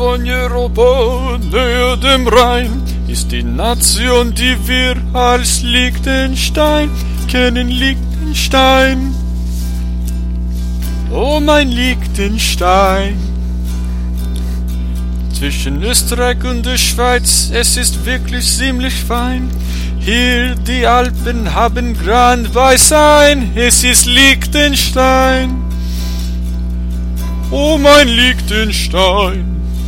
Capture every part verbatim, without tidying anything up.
von Europa, näher dem Rhein, ist die Nation, die wir als Liechtenstein kennen, Liechtenstein. Oh mein Liechtenstein. Zwischen Österreich und der Schweiz, es ist wirklich ziemlich fein. Hier die Alpen haben Gran Weißwein, es ist Liechtenstein. Oh mein Liechtenstein.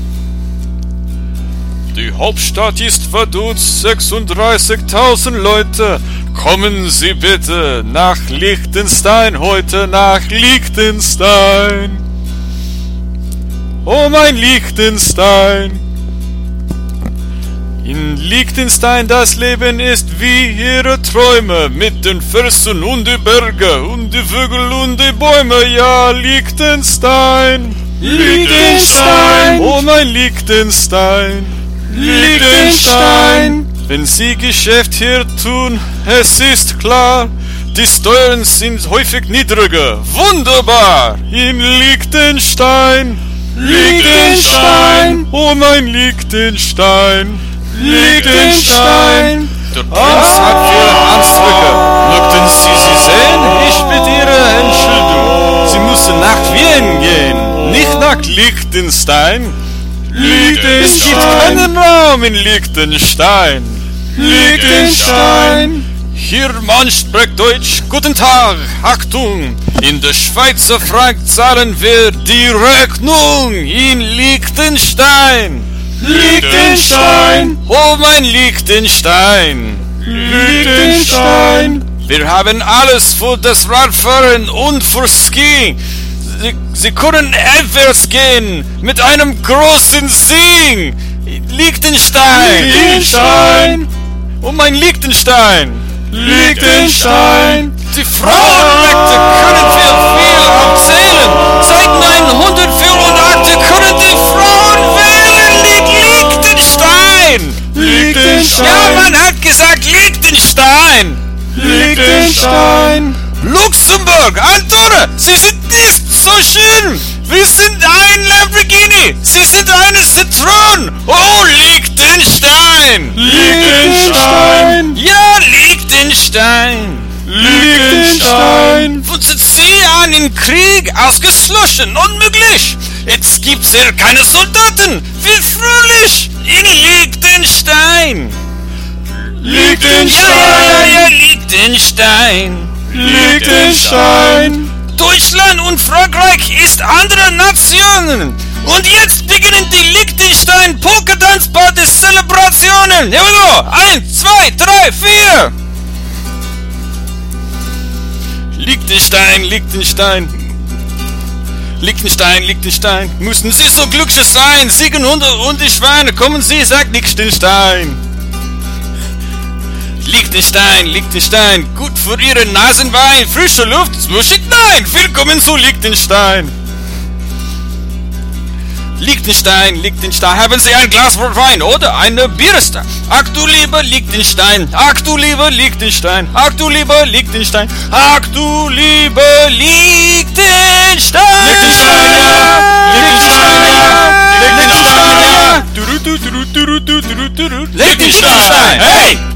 Die Hauptstadt ist verdutzt, sechsunddreißigtausend Leute. Kommen Sie bitte nach Liechtenstein, heute nach Liechtenstein. Oh mein Liechtenstein. In Liechtenstein das Leben ist wie Ihre Träume, mit den Felsen und die Berge und die Vögel und die Bäume, ja Liechtenstein. Liechtenstein. Oh mein Liechtenstein. Liechtenstein. Wenn Sie Geschäft hier tun, es ist klar, die Steuern sind häufig niedriger. Wunderbar! In Liechtenstein. Liechtenstein. Oh mein Liechtenstein. Liechtenstein. Der Prinz hat vier Handstücke. Möchten Sie sie sehen? Ich bitte Ihre Entschuldigung. Sie müssen nach Wien gehen, nicht nach Liechtenstein. Liechtenstein. Es gibt keinen Raum in Liechtenstein. Liechtenstein. Hier man spricht Deutsch. Guten Tag, Achtung. In der Schweizer Frank zahlen wir die Rechnung in Liechtenstein. Liechtenstein. Oh mein Liechtenstein. Liechtenstein. Wir haben alles für das Radfahren und für Ski. Sie, Sie können aufwärts gehen mit einem großen Sing. Liechtenstein. Liechtenstein. Oh mein Liechtenstein. Liechtenstein. Die Frauenrechte können wir viel aufzählen. Seit neunhundertvierundachtzig können die Frauen wählen. Liechtenstein. Liechtenstein. Ja, man hat gesagt Liechtenstein. Liechtenstein. Luxemburg, Antone, Sie sind nicht so schön. Wir sind ein Lamborghini. Sie sind eine Zitrone. Oh, Liechtenstein. Liechtenstein. Ja, Liechtenstein. Liechtenstein. Von Sie an im Krieg ausgeschlossen, unmöglich. Jetzt gibt's hier keine Soldaten. Wie fröhlich in Liechtenstein. Liechtenstein. Ja, ja, ja, Liechtenstein. Liechtenstein. Deutschland und Frankreich ist andere Nationen. Und jetzt beginnen die Liechtenstein Polka-Tanzpartys Zelebrationen. Jawohl, eins, zwei, drei, vier. Liechtenstein, Liechtenstein. Liechtenstein, Liechtenstein. Müssen Sie so glücklich sein? Siegenhunde und die Schweine. Kommen Sie, sagt Liechtenstein. Liechtenstein, Liechtenstein, gut für Ihre Nasenwein, frische Luft, Zwischig, nein, willkommen zu Liechtenstein. Liechtenstein, Liechtenstein, haben Sie ein Glas Wein oder eine Bierste? Ach du lieber Liechtenstein, ach du lieber Liechtenstein, ach du lieber Liechtenstein, ach du lieber Liechtenstein. Liechtenstein, ja. Liechtenstein, ja. Liechtenstein, ja. Liechtenstein, hey!